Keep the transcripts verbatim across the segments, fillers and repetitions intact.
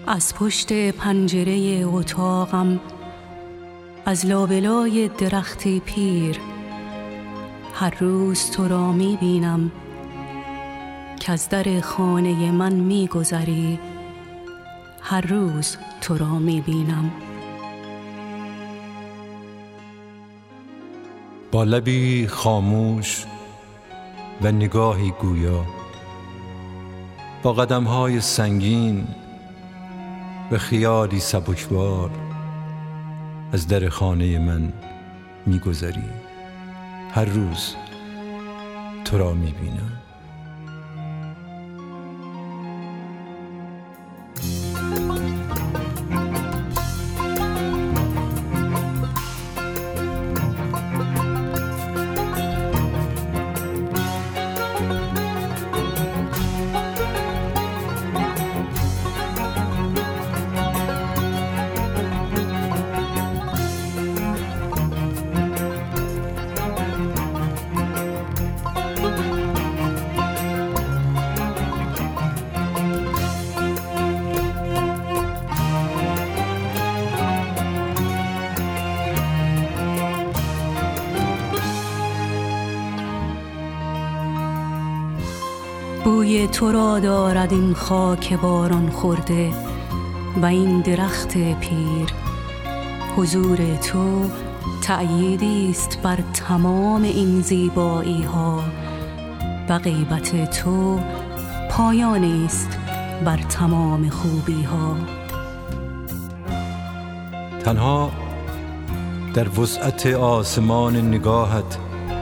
از پشت پنجره اتاقم، از لابلای درخت پیر، هر روز تو را می بینم که از در خانه من می گذری. هر روز تو را می بینم. با لبی خاموش و نگاهی گویا، با قدم‌های سنگین و خیالی سبکبار از در خانه من می‌گذری. هر روز تو را می‌بینم. بوی تو را دارد این خاک باران خورده و این درخت پیر. حضور تو تأییدی است بر تمام این زیبایی ها و غیبت تو پایانی است بر تمام خوبی ها. تنها در وسعت آسمان نگاهت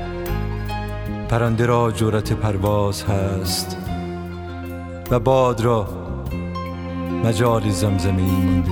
پرنده را جرأت پرواز هست و باد را مجال زمزمه‌ای مانده.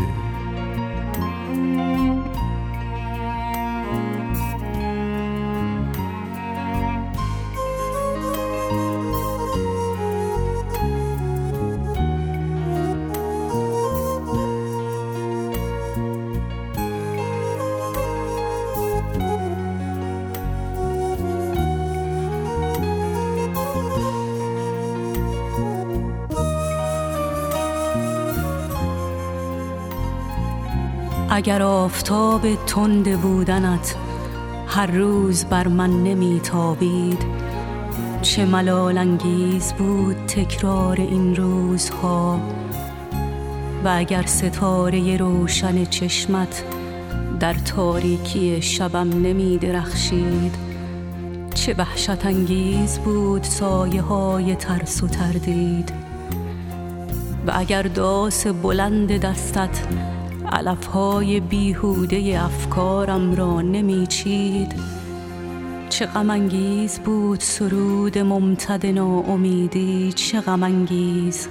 اگر آفتاب تند بودنت هر روز بر من نمی تابید، چه ملال انگیز بود تکرار این روزها. و اگر ستاره روشن چشمت در تاریکی شبم نمی درخشید، چه وحشت انگیز بود سایه های ترس و تردید. و اگر داس بلند دستت علفهای بیهوده افکارم را نمیچید، چه غم انگیز بود سرود ممتد ناامیدی. چه غم انگیز.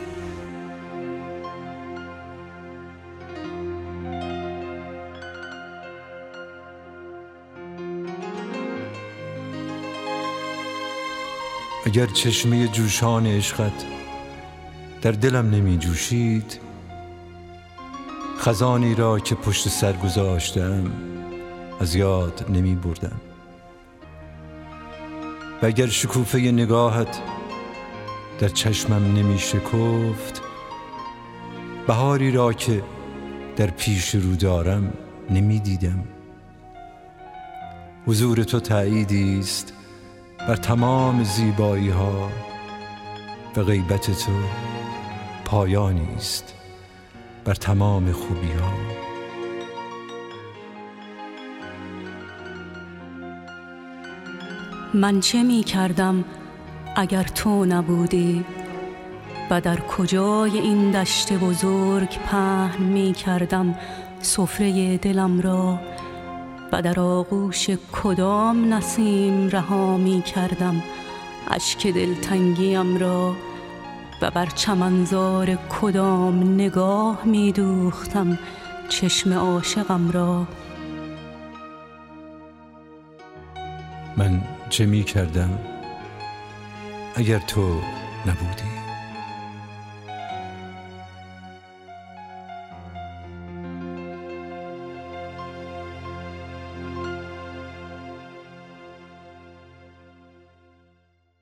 اگر چشمه جوشان عشقت در دلم نمی جوشید، خزانی را که پشت سر گذاشتم از یاد نمی بردم. و اگر شکوفه نگاهت در چشمم نمی شکفت، بهاری را که در پیش رو دارم نمی دیدم. حضور تو تأییدی است بر تمام زیبایی ها و غیبت تو پایانی است بر تمام خوبی ها. من چه می کردم اگر تو نبودی و در کجای این دشت بزرگ پهن می کردم سفره دلم را و در آغوش کدام نسیم رها می کردم اشک دلتنگیم را و بر چمنزار کدام نگاه می دوختم چشم عاشقم را. من چه می کردم اگر تو نبودی؟